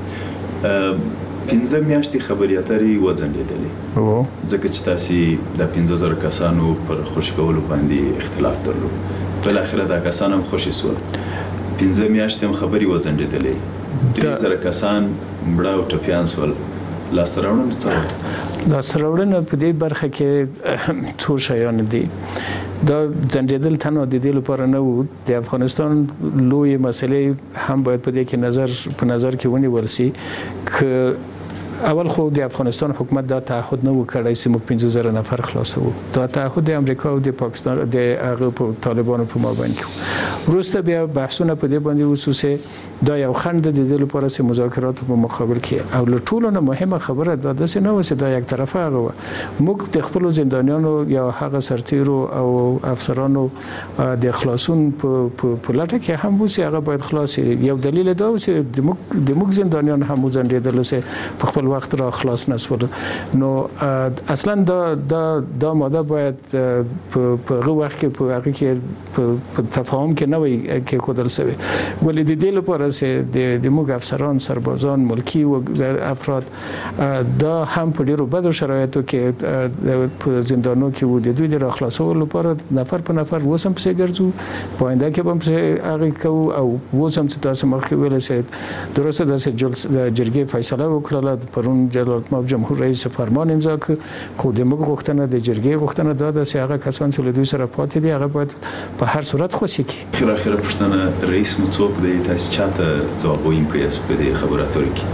پنځه میاشتې خبرياتري وځنډېدلې ځکه چې تاسو د پنځه زره کسانو پر خوشی کولو باندې اختلاف درلود. بل اخر دا کسان هم خوشی سول. پنځه میاشتې هم خبري وځنډېدلې. درې زره کسان مړه او ټپيان سول. لاسته راوړنه څه وه؟ لاسته راوړنه په دې برخه کې څو شیان دي. دا ځنډېدل تنها د دې لپاره نه و، د افغانستان لوی مسئله هم باید په دې کې نظر په نظر کې ونیول سي که اول خو د افغانستان حکومت دا تعهد نه وکړای چې موږ پنځه زره نفر خلاصو. دا تعهد د امریکا او د پاکستان د هغه په طالبانو په مابین کې وروسته بیا بحثونه په دې باندې وسوسه دا یو خند د دې لپاره چې مذاکرات په مقابل کې او له ټولو نه مهمه خبره دا د نه و چې دا یک طرفه هغه موږ د خپل زندانیانو یا هغه سرتیرو او افسرانو د خلاصون په لټه کې هم و چې هغه باید خلاص. یو دلیل دا و چې د موږ د موږ زندانیان هم وځنډېدل چې په خپل وقت را خلاص نشول. نو اصلا دا دا دا ماده باید په هغه وخت کې په هغه کې په تفاهم کې نه وي کې کودل شوی، ولی د دې لپاره چې د موږ افسران سربازان ملکی او افراد دا هم په ډیرو بدو شرایطو کې په زندانو کې وو د دوی د خلاصولو لپاره نفر په نفر وسم په ګرځو پاینده کې هم په هغه کو او وسم چې تاسو مخکې ویل چې درسته د جرګې فیصله وکړه پرون جلال ماب جمهور رئیس فرمان امضا کړ، خو د موږ غوښتنه د جرګې غوښتنه دا ده چې هغه کسان چې له دوی سره پاتې دي هغه باید په هر صورت خوشي کړي. خیر اخر پښتنه رئیس مو څوک دی؟ تاسو چاته ځواب وایئ په دې خبراتو کې؟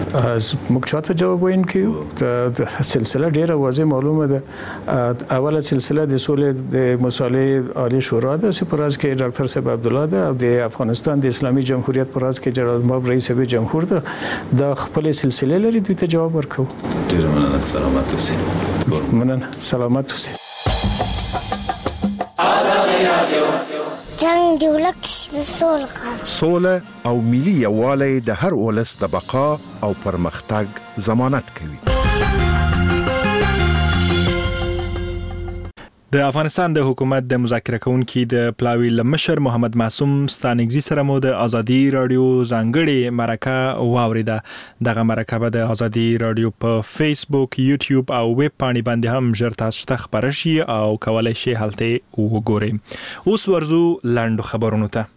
موږ چاته جواب وایم کې د سلسله ډیره واضح معلومه ده. اوله سلسله د سولې د مصالحې عالی شورا ده چې پر راز کې ډاکټر صاحب عبد الله ده او د افغانستان د اسلامي جمهوریت پر راز کې جناب ماب رئیس جمهور ده. د خپل سلسله لري دوی ته جواب ورکو. ډیره مننه. سلامت اوسئ. مننه. سلامت اوسئ. جنگ دی ولک د سولغه سوله او ملي یووالی د هر ولس د بقا او پرمختګ ضمانت کوي. د افغانستان د حکومت د مذاکره کوونکي د پلاوی لمشر محمد معصوم ستانګزي سره مو د ازادي رادیو ځانګړي مرکه واوریده. دغه مرکه به د ازادي رادیو په فیسبوک، یوټیوب او ویب پاڼې باندې هم ژر تاسو ته خبر شي او کولای شئ هلته وګورئ. اوس ورزو لاندو خبرونو ته.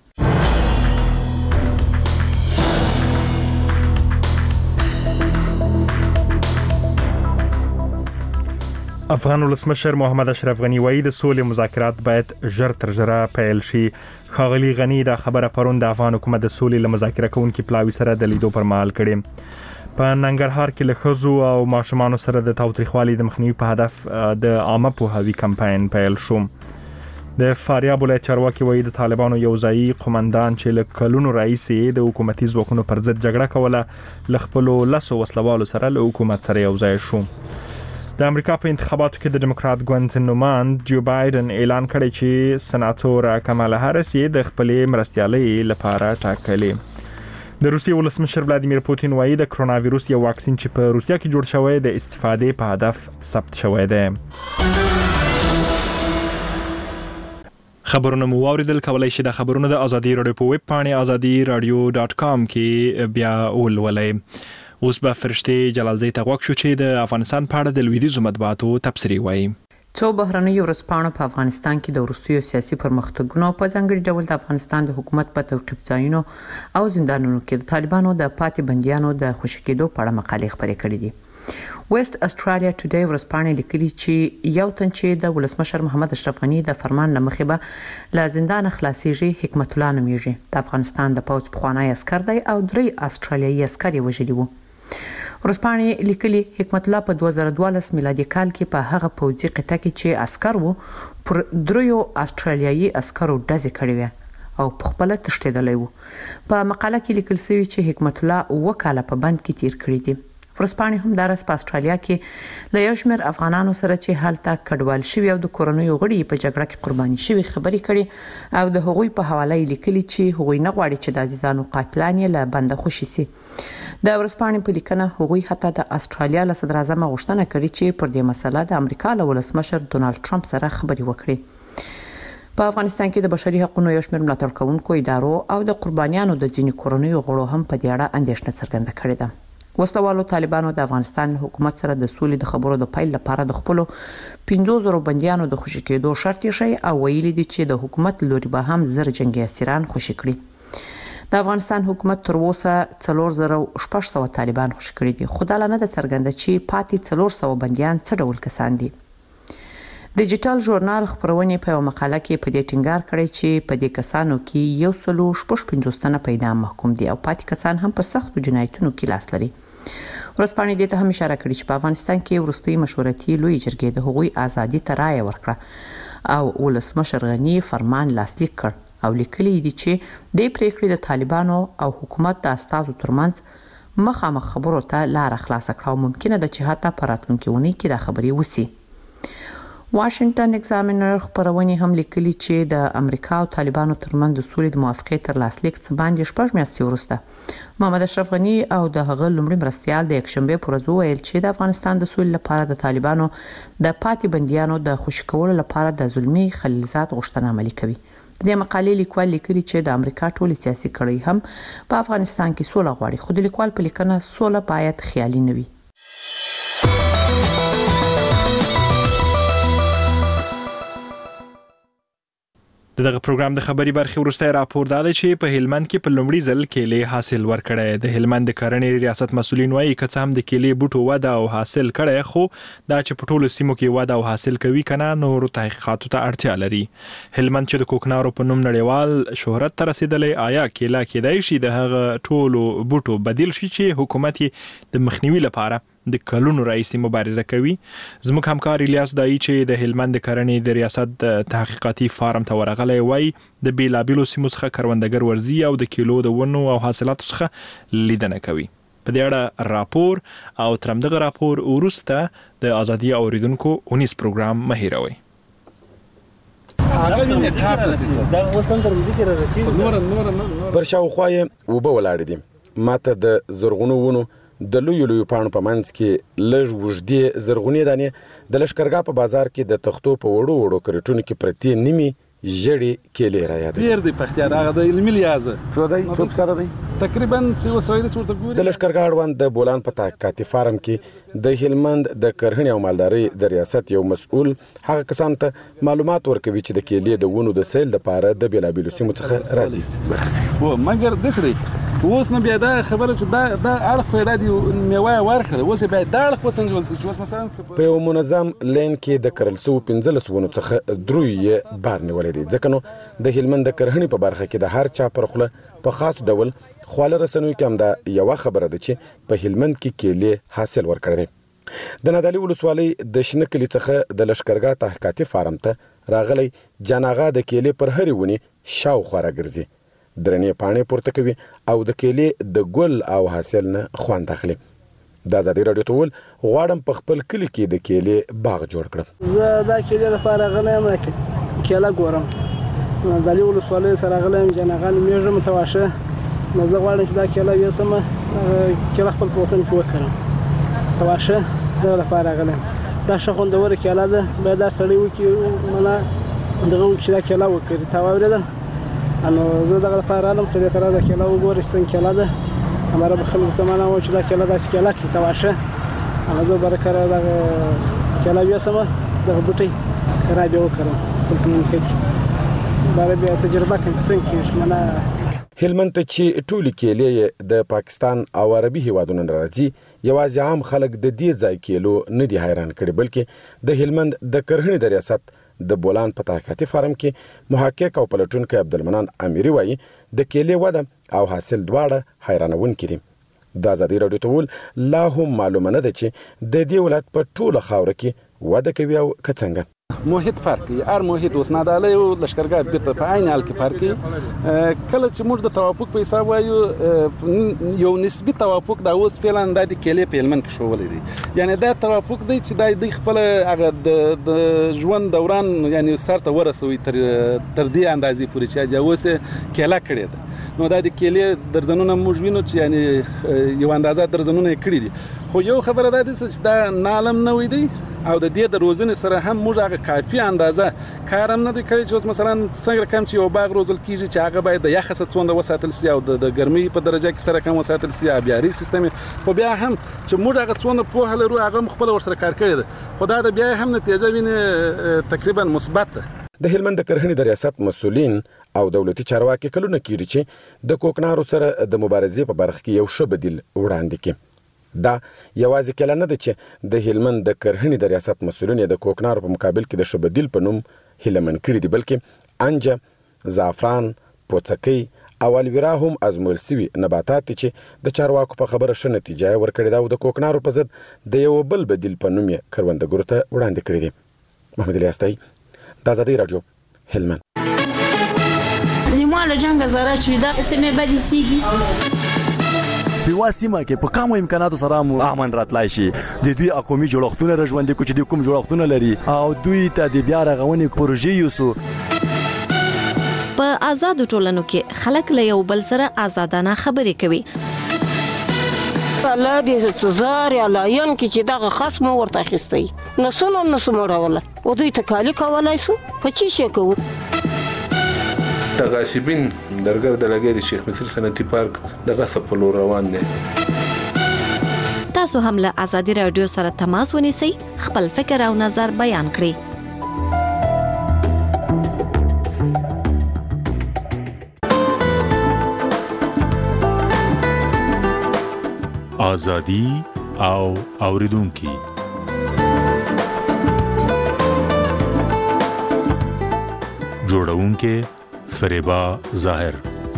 افغان ولسمشر محمد اشرف غنی وایي د سولې مذاکرات باید ژر تر ژره پیل شي. ښاغلي غنی دا خبره پرون د افغان حکومت د سولې له مذاکره کوونکي پلاوي سره د لیدو پر مهال کړې. په ننګرهار کې له ښځو او ماشومانو سره د تاوتریخوالي د مخنیوي په هدف د عامه پوهاوي کمپاین پیل شو. د فاریاب ولایت چارواکي وایي د طالبانو یو ځایي قومندان چې له کلونو راهیسې د حکومتي ځواکونو پر ضد جګړه کوله له خپلو لسو وسلوالو سره له حکومت سره یو ځای شو. د امریکا په انتخاباتو کې د ډیموکرات ګوند نوماند جو بایدن اعلان کړی چې سناتور کمالا هاریس یې د خپلې مرستیالۍ لپاره ټاکلې. د روسیې ولسمشر ولادیمیر پوتین وایي د کرونا وایروس یو واکسین چې په روسیا کې جوړ شوی د استفادې په هدف ثبت شوی دی. خبرونه مو واوریدل. کولای شئ د خبرونو د ازادي رادیو په ویب پاڼې ازادي رادیو ډاټ کام کې بیا ولولئ. اوس به فرشته جلالزی ته غوښ شو چې د افغانستان په اړه د لویدیځو مطبوعاتو تبصرې وایي. څو بهرنیو ورځپاڼو په افغانستان کې د وروستیو سیاسي پرمختګونو په ځانګړي ډول د افغانستان د حکومت په توقیف ځایونو او زندانونو کې د طالبانو د پاتې بندیانو د خوشي کېدو په اړه مقالې خپرې کړې دي. ویسٹ استرالیا ټوډے ورځپاڼې لیکلي چې یو تن چې د ولسمشر محمد اشرف غنی د فرمان لمخې به له زندان خلاصيږي حکمت الله نومیږي. د افغانستان د پوځ پخوانی عسكر دی او درې استرالیایي عسكر یې وژلي وو. ورځپاڼې لیکلي حکمت الله په دوه زره دولس میلادي کال کې په هغه پوځي قطعه کې چې عسكر وو پر دریو استرالیایي عسكرو ډزې کړې وې او په خپل تښتېدلی وو. په مقاله کې لیکل شوی چې حکمت الله وکاله په بند کې تیر کړی دی. ورځپاڼې هم دارس په استرالیا کې له یو شمېر افغانانو سره چې هلته کډوال شوي او د کورنیو غړي په جګړه کې قرباني شوي خبرې کړي او د هغوی په حواله یې لیکلي چې هغوی نه غواړي چې د عزیزانو قاتلان یې له بنده خوشي سي. د ورځپاڼې په لیکنه هغوی حتی د استرالیا له صدر اعظم غوښتنه کړې چې پر دې مسله د امریکا له ولسمشر ډونالد ټرمپ سره خبرې وکړي. په افغانستان کې د بشري حقوقو یو شمېر ملاتړ کوونکو ادارو او د قربانیانو د ځینې کورنیو غړو هم په دې اړه اندېښنه څرګنده کړې ده. وسلوالو طالبانو د افغانستان حکومت سره د سولې د خبرو د پیل لپاره د خپل پنځه زره بنديانو د خوشي کېدو شرط یې شي او ویلي دي چې د حکومت لوري به هم زر جنگي اسیران خوشي کړي. د افغانستان حکومت تر اوسه څلور زره شپږ سوه طالبان خوشي کړي دي. خو دا نه د څرګنده چې پاتې څلور سوه بنديان څه ډول کسان دي. ډیجیټل ژورنال خبرونه په مقاله کې په دې ټینګار کړی چې په دې کسانو کې یو سلو شپږ پنځوس تنه په اعدام محکوم دي او پاتې کسان هم په سختو جنایتونو کې لاس لري. ورځپاڼې دې ته هم اشاره کړې چې په افغانستان کې وروستي مشورتي لوی جرګې د هغوی ازادي ته رایه ورکړه او ولسمشر غنی فرمان لاسلیک کړ او لیکلي دي چې د پریکړې د طالبانو او حکومت د استازو ترمنځ مخامخ خبرو ته لار خلاص کړه او ممکنه ده چې حتی په راتلونکي اونۍ کې دا خبرې وسی. واشنگټن ایگزامینر خبرونه هم لیکلي چې د امریکا او طالبانو ترمنځ د سولې د موافقې تر لاسلیک څخه باندې شپږ میاشتې وروسته محمد اشرف غنی او د هغه لومړي مرستیال د یکشنبه پر ورځ ویل چې د افغانستان د سولې لپاره د طالبانو د پاتې بنديانو د خوشي کولو لپاره د ظلمي خلیلزاد غوښتنه عملي کوي. د مقالې لیکوال لیکلي چې د امریکا ټول سیاسي کړۍ هم په افغانستان کې سوله غواړي خو د لیکوال په لیکنه سوله باید خیالي نه وي. دغه پروګرام د خبري برخې وروسته راپور داده چې په هلمند کې په لومړي ځل کېلې حاصل ورکړی. د هلمند د کرنې ریاست مسؤلین وایي که څه هم د کېلې بوټو وده او حاصل کړی، خو دا چې په ټولو سیمو کې وده او حاصل کوي کنه نورو تحقیقاتو ته اړتیا لري. هلمند چې د کوکنارو په نوم نړیوال شهرت ته رسیدلی، آیا کېله کېدای شي د هغه ټولو بوټو بدیل شي چې حکومت یې د مخنیوي لپاره د کلونو راهیسې مبارزه کوي؟ زموږ همکار الیاس دایي چې د هلمند د کرنې د ریاست د تحقیقاتي فارم ته ورغلی، وایي د بیلابیلو سیمو څخه کروندګر ورځي او د کیلو د ونو او حاصلاتو څخه لیدنه کوي. په دې اړه راپور او تر همدغه راپور وروسته د ازادي اوریدونکو اونیس پروګرام مه هیروئ. برشاوخوا یې اوبه ولاړې دي. ماته د زرغونو ونو د لویو لویو پاڼو په منځ کې لږ وږدې زرغونې دانې د لښکرګاه په بازار کې د تختو په وړو وړو کرټونو کې پرتې نیمې ژړې کېلې رایادوي. ډېر دی پختیار هغه د علمي لحاظه څو دی څو فیصده دی تقریبا چې وسوي د ورته ګوري. د لښکرګاه اړوند د بولان په تحقیقاتي فارم کې د هلمند د کرهڼې او مالدارۍ د ریاست یو مسؤل هغه کسانو ته معلومات ورکوي چې د کېلې د ونو د سیل لپاره د بیلابیلو سیمو څخه راځي. و مګر دسري اوس نه بیا دا خبره چې دا دا اړخ پیدا دی میوه ورکړه، اوس بیا دا اړخ وسنجول شي چې اوس مثلا په یو منظم لین کې د کرل سو پنځلس ونو څخه دروي بار نیولې دي. ځکه نو د هلمند د کرهڼې په برخه کې د هر چا پر خوله په خاص ډول خواله رسنوي کې هم دا یو خبره ده چې په هلمند کې کېلې حاصل ورکړي. د نادعلي ولسوالۍ د شنه کلي څخه د لښکرګاه تحقیقاتي فارم ته راغلی جاناغه د کېلې پر هرې ونې شاوخوا راګرځي، درنې پاڼې پورته کوي او د کېلې د ګل او حاصل نه خوند اخلي. د ازادي راډیو ته ول غواړم په خپل کلي کې د کېلې باغ جوړ کړم. زه دا کېلې لپاره راغلی یم، کېله ګورم. نادعلي ولسوالۍ سره راغلی یم، جاناغه نومېږم، متواشه. نو زه غواړم چې دا کېله یوسمه، کېله خپل په وطن کې وکرم. متواشه دغه لپاره راغلی یم. دا ښه خوندوره کېله ده، باید دا سړی وکړي مله دغه وکړي چې دا کېله وکړي. تا واورېدل؟ نو زه دغه لپاره رالم، سړي ته راځه کېله وګورئ څنګه کېله ده. هماره به خلکو ته معنا وایي چې دا کېله داسې کېله کړي تواشه. نو زه به کره دغه کېله یوسمه، دغه بوټی کره بیا وکرم خپل کلینیک کې، باید بیا تجربه کړم چې څنګه کېږي. منه هلمند ته چې ټولې کېلې د پاکستان او عربي هیوادونو نه راځي، یوازې عام خلک د دې ځای کېلو نه دي حیران کړي، بلکې د هلمند د کرهڼې د ریاست د بولان په تحقیقاتي فارم کې محقق او پلټونکی عبدالمنان امیري وایي د کېلې وده او حاصل دواړه حیرانونکي دي. د ازادي راډیو ته ول لا هم معلومه نه ده چې د دې ولایت په ټوله خاوره کې وده کوي او که څنګه. محیط فرق کوي، هر محیط اوس نادعلي او لښکرګاه بیرته په عین حال کې فرق کوي. کله چې موږ د توافق په حساب وایو یو نسبي توافق دا اوس فعلا د کېلې په هلمند کې ښوولی دی. یعنی دا توافق دی چې دا خپل هغه د ژوند دوران یعنی سر ته ورسوي تر تر دې اندازې پورې چې دا اوس کېله کړې ده. نو دا د کېلې درځنونه موږ وینو چې یعنی یو اندازه درځنونه یې کړي دي، خو یو خبره دا ده چې دا نالم نوی دی او د دې د روزنې سره هم موږ هغه کافي اندازه کار هم نه دی کړی چې اوس مثلا څنګه رقم چې یو باغ روزل کېږي چې هغه باید د یخه څه څومره وساتل سي او د ګرمۍ په درجه کې څه رقم وساتل سي، آبیاري سیستم. خو بیا هم چې موږ هغه څومره پوهه لرو هغه هم خپله ورسره کار کړی ده، خو دا د بیا هم نتیجه وینې تقریبا مثبت ده. د هلمند د کرهڼې د ریاست مسؤلین او دولتي چارواکي کلونه کېږي چې د کوکنارو سره د مبارزې په برخه کې یو ښه بدیل وړاندې کړي. دا یوازې کله نه ده چې د هلمند د کرهڼې د ریاست مسؤلین د کوکنارو په مقابل کې د ښه بدیل په نوم هیلمن کړي دي، بلکې انجه، زعفران، پوڅکۍ او الویرا هم ازمویل سوي نباتات چې د چارواکو په خبره ښه نتیجه ورکړې ده او د کوکنارو په ضد د یو بل بدیل په نوم یې کروندګرو ته وړاندې کړي دي. محمد الیاس تایي، د ازادي راډیو، هلمند. نیمه له جنګ زره چې دا سیمه بدی سیږي په واسمه کې په کومو امکاناتو سره مو امن راتلای شي. د دوی اقومي جوړښتونه رژوندې کو چې د کوم جوړښتونه لري او دوی ته د بیا رغونې پروژې یوسو. په آزاد ټولنو کې خلک له یو بل سره آزادانه خبرې کوي. الله دې څزار یا لاین کې چې دغه خاص مو ورته اخیستی نو سونه نو سموړوله او دوی ته کالی کولای سو په چی شي کوو. تغاسبین درګر د لګي د شیخ مصر صنعتي پارک دغه سپلو روان دي. تاسو هم له ازادي رادیو سره تماس ونیسئ، خپل فکر او نظر بیان کړئ. ازادي او اوریدونکو. جوړونکې فریبا ظاهر.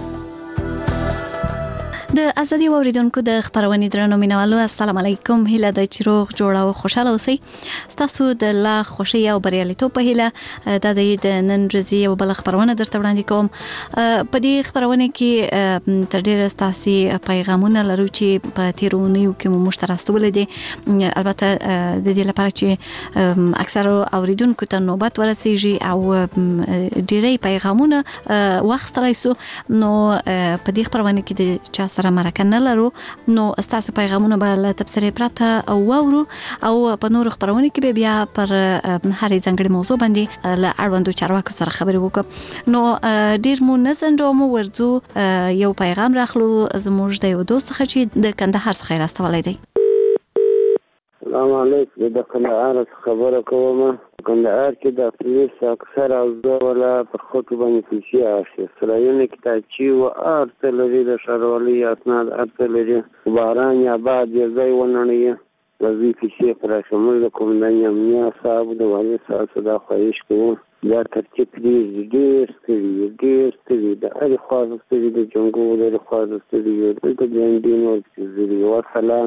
د ازادي اوریدونکو د خبرونې درنو مینوالو السلام علیکم. هیله د چروغ جوړه او خوشاله اوسئ. تاسو د لا خوشي او بریالیتوب په هیله د د نن ورځې یو بل خبرونه درته وړاندې کوم. په دې خبرونه کې تر ډیره تاسو پیغامونه لرو چې په تیرونیو کې مو مشترکول دي. البته د دې لپاره چې اکثر اوریدونکو ته نوبت ورسیږي او ډیری پیغامونه واخستلای سو نو په دې خبرونه کې د چا سره مرکه نه لرو نو تاسو پیغامونه به له تبصرې پرته او وورو او په نور خبرونه کې به بیا پر هرې ځانګړي موضوع باندې له اړوندو چارواکو سره خبرې وکړو. نو ډیر مو نه ځنډو مو ورځو یو پیغام راخلو زموږ د یو دوست څخه چې د کندهار څخه راستولی دی. السلام علیکم. د کندهار خبره کوم. کندهار کې د پولیس اکثر او ولا پر خطو باندې پیسې اخلي. سرایونه کې تاچی او ارتلری د شاروالي اسناد ارتلری باران یا بعد یې ځای ونني وزي پیسې پر شمول کوم د امنیه صاحب د والي صاحب دا خواهش کوم دا ترتیب دې ډېر ستړي ډېر ستړي د اړ خاص ستړي د جنګو د خاص ستړي د دې نو چې والسلام.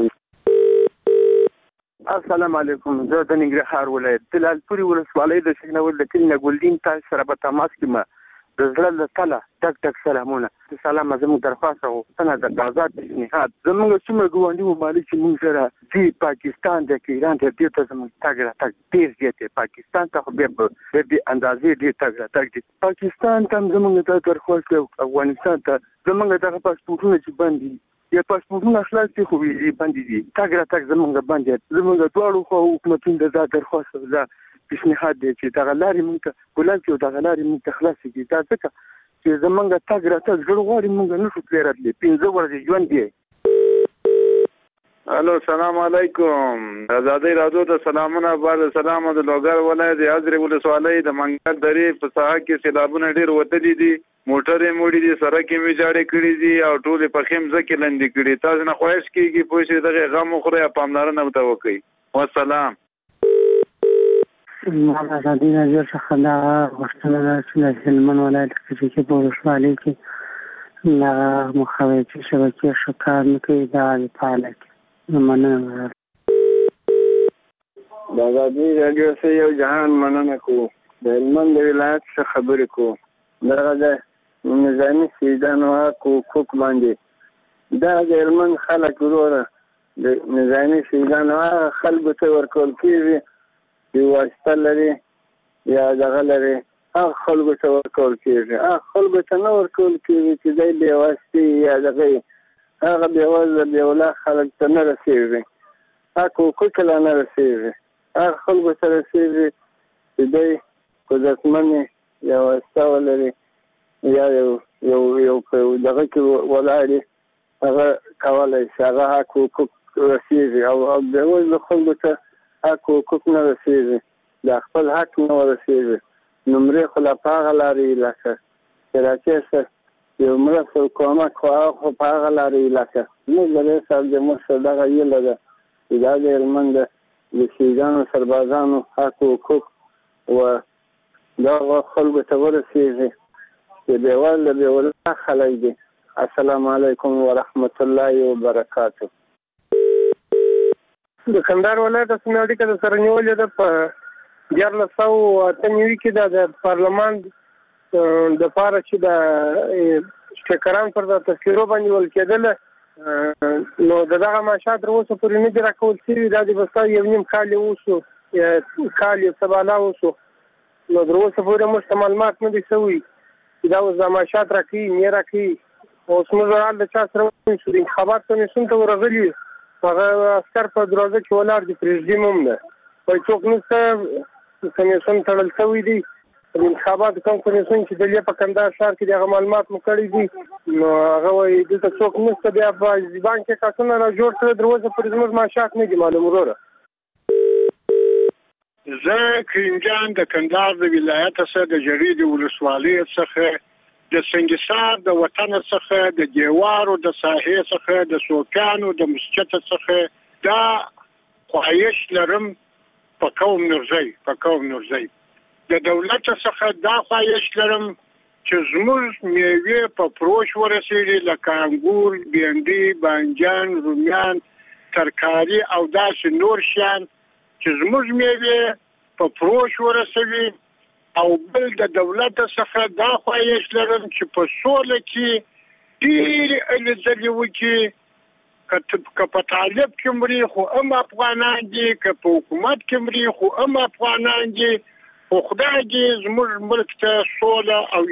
السلام علیکم. زه د ننګرهار ولایت د لالپوري ولسوالۍ د شګنول د کلینه ګولډین تاسو سره په تماس کې ما د زړه له تله ټک ټک سلامونه. سلام زموږ درخواست او څنګه د آزاد پیشنهاد زموږ څومره ګوندي ممالک چې موږ سره چې پاکستان د ایران ته دې ته زموږ تاګ تاګ ډیر زیات پاکستان ته خو به د دې اندازې دې تاګ تاګ دي پاکستان ته زموږ د درخواست او افغانستان ته زموږ د پاسپورتونه چې باندې یا پاسپورتونه خلاص دي خو ویزې باندې دي تاګ تاګ زموږ باندې زموږ دواړو خو حکومتونو د درخواست دا پیشنهاد دی چې دا غلاري موږ ګولان چې دا غلاري موږ خلاص دي دا څه چې زمونږ تاګ راتګ زړه غواړي موږ نه شو تللی راتلی پنځه ورځې ژوند دی. الو سلام علیکم. آزادی رادیو ته سلامونه. بعد سلام د لوګر ولایت د حضرت ولسوالۍ د منګل درې په ساحه کې سیلابونه ډیر وتلي دي. موټرې موړي دي سرکې می جاړې کړې دي او ټولې په خیم ځکه لندې کړې. تاسو نه خواهش کیږي پوه شئ دغه غم خوري پاملرنه وته وکړي. والسلام. ما آزادی رادیو څخه دا غوښتنه ده چې د هلمند ولایت کې په ولسوالۍ کې لا مخابراتي شبکې ښه کار نه کوي دا فعاله کړي. مننه. د آزادي رادیو سره یو جهان مننه کوو. د هلمند ولایت څخه خبرې کوو. دغه د نظامي سیدانو حقوق باندې دا د هلمند خلک وروره د نظامي سیدانو خلکو ته ورکول کېږي چې واسطه لري یا دغه لري هغه خلکو ته ورکول کېږي. هغه خلکو ته نه ورکول کېږي چې دی بې واسطې یا دغه هغه بېوزله بېولا خلک ته نه رسېږي. هغه حقوق لا نه رسېږي. هغه خلکو ته رسېږي چې دی قدرتمن یا واسطه ولري یا یو یو یو دغه کې ولاړ هغه کولی شي هغه حقوق رسېږي او بېوزله خلکو ته حق حقوق نه رسېږي. د خپل حق نه ورسېږي. نمرې خو لا په هغه لارې لکه چې راکېسته یو مرسته کومک خو هغه خو په هغه لارې لکه زموږ د رئیس صاحب د مشر دغه هیله ده چې دا د هلمند د شهیدانو سربازانو حق حقوق و دغه خلکو ته ورسېږي چې بېوزله بېوزله خلک دي. السلام علیکم ورحمت الله وبرکاته. د کندهار ولایت رسمي اړیکه د سره نیولې ده په دیارلس سوه اته نوي کې د پارلمان دپاره چې د سپیکران پر د تذکیرو باندې ول کېدله نو د دغه معاشات تر اوسه پورې نه دي راکول شوي. دا د بستا یو نیم کال یې وشو کال یې څه بالا وشو نو تر اوسه پورې موږ ته معلومات نه دي شوي چې دا اوس د معاشات راکوي نه راکوي. اوس موږ حال د چا سره ونیسو د انتخابات کمیسیون ته ورغلي هغه عسکر په دروازه کې ولاړ دي پرېږدي هم نه وایي څوک نشته کمیسیون تړل شوی دی. د انتخاباتو کوم کمیسیون چې دلته په کندهار ښار کې دغه معلومات مو کړي دي نو هغه وایي دلته څوک نشته بیا په زبان کې کارتونه را جوړ کړي تر اوسه پورې زموږ معاشات نه دي معلوم وروره. زه کریم جان د کندهار د ولایت څخه د جرې د ولسوالۍ څخه د سنگسار د وطن څخه د دیوارو د ساحې څخه د سوکانو د مسجد څخه دا خواهش لرم په قوم نورزی په قوم نورزی د دولت څخه دا خواهش لرم چې زموږ میوې په فروش ورسېږي لکه انګور، بینډي، بانجان، رومیان، ترکاري او داسې نور شیان چې زموږ میوې په فروش ورسوي. او بل د دولت څخه دا خواهش لرم چې په سوله کې ډېرې هلې ځلې وکړي، که په طالب کې مري خو هم افغانان دي، که په حکومت کې مري خو هم افغانان دي، خو خدای دې زموږ ملک ته سوله او